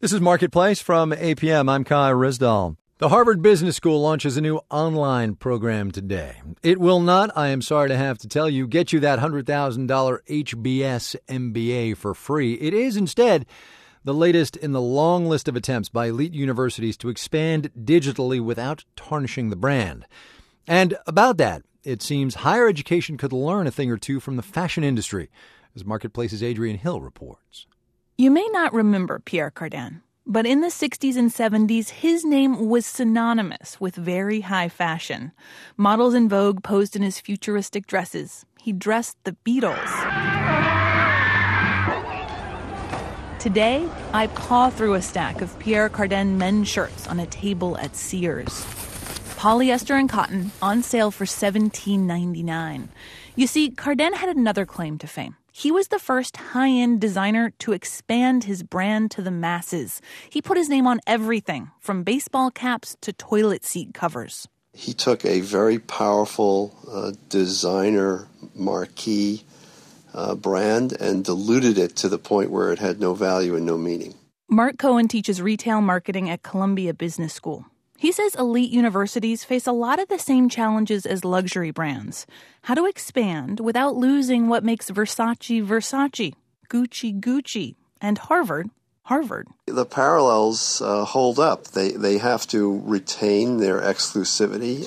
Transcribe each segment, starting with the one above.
This is Marketplace from APM. I'm Kai Rizdal. The Harvard Business School launches a new online program today. It will not, I am sorry to have to tell you, get you that $100,000 HBS MBA for free. It is instead the latest in the long list of attempts by elite universities to expand digitally without tarnishing the brand. And about that, it seems higher education could learn a thing or two from the fashion industry, as Marketplace's Adrian Hill reports. You may not remember Pierre Cardin, but in the 60s and 70s, his name was synonymous with very high fashion. Models in Vogue posed in his futuristic dresses. He dressed the Beatles. Today, I paw through a stack of Pierre Cardin men's shirts on a table at Sears. Polyester and cotton, on sale for $17.99. You see, Cardin had another claim to fame. He was the first high-end designer to expand his brand to the masses. He put his name on everything, from baseball caps to toilet seat covers. He took a very powerful designer marquee brand and diluted it to the point where it had no value and no meaning. Mark Cohen teaches retail marketing at Columbia Business School. He says elite universities face a lot of the same challenges as luxury brands. How to expand without losing what makes Versace, Versace, Gucci, Gucci, and Harvard, Harvard. The parallels hold up. They have to retain their exclusivity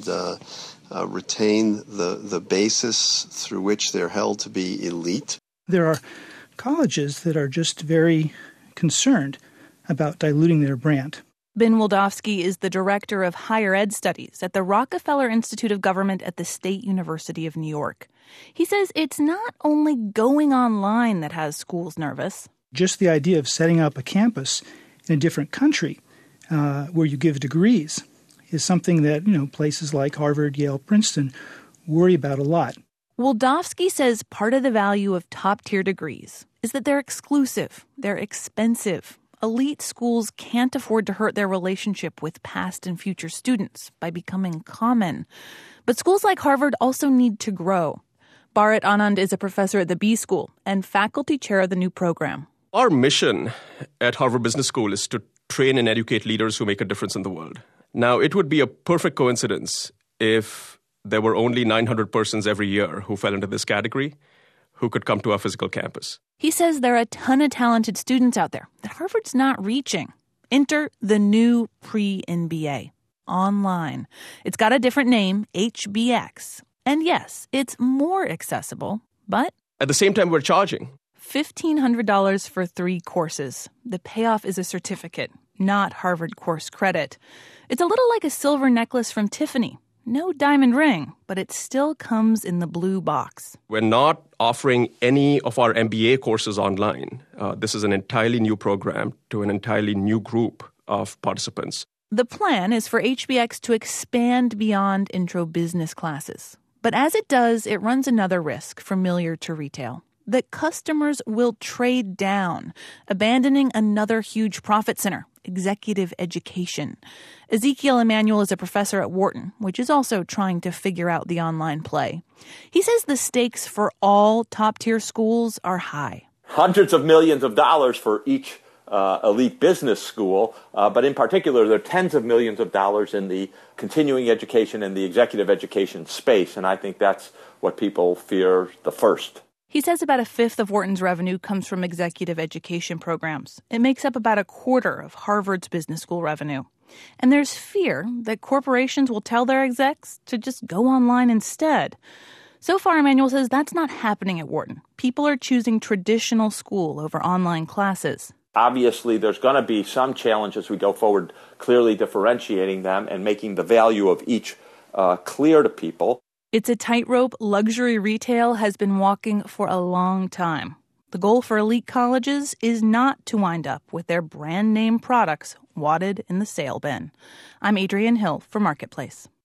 and retain the basis through which they're held to be elite. There are colleges that are just very concerned about diluting their brand. Ben Wildofsky is the director of higher ed studies at the Rockefeller Institute of Government at the State University of New York. He says it's not only going online that has schools nervous. Just the idea of setting up a campus in a different country where you give degrees is something that, places like Harvard, Yale, Princeton worry about a lot. Wildofsky says part of the value of top-tier degrees is that they're exclusive, they're expensive. Elite schools can't afford to hurt their relationship with past and future students by becoming common. But schools like Harvard also need to grow. Bharat Anand is a professor at the B School and faculty chair of the new program. Our mission at Harvard Business School is to train and educate leaders who make a difference in the world. Now, it would be a perfect coincidence if there were only 900 persons every year who fell into this category who could come to our physical campus. He says there are a ton of talented students out there that Harvard's not reaching. Enter the new pre-MBA, online. It's got a different name, HBX. And yes, it's more accessible, but at the same time, we're charging $1,500 for 3 courses. The payoff is a certificate, not Harvard course credit. It's a little like a silver necklace from Tiffany. No diamond ring, but it still comes in the blue box. We're not offering any of our MBA courses online. This is an entirely new program to an entirely new group of participants. The plan is for HBX to expand beyond intro business classes. But as it does, it runs another risk familiar to retail. That customers will trade down, abandoning another huge profit center, executive education. Ezekiel Emanuel is a professor at Wharton, which is also trying to figure out the online play. He says the stakes for all top-tier schools are high. Hundreds of millions of dollars for each elite business school, but in particular, there are tens of millions of dollars in the continuing education and the executive education space, and I think that's what people fear the first. He says about a fifth of Wharton's revenue comes from executive education programs. It makes up about a quarter of Harvard's business school revenue. And there's fear that corporations will tell their execs to just go online instead. So far, Emanuel says that's not happening at Wharton. People are choosing traditional school over online classes. Obviously, there's going to be some challenge as we go forward, clearly differentiating them and making the value of each clear to people. It's a tightrope luxury retail has been walking for a long time. The goal for elite colleges is not to wind up with their brand name products wadded in the sale bin. I'm Adrian Hill for Marketplace.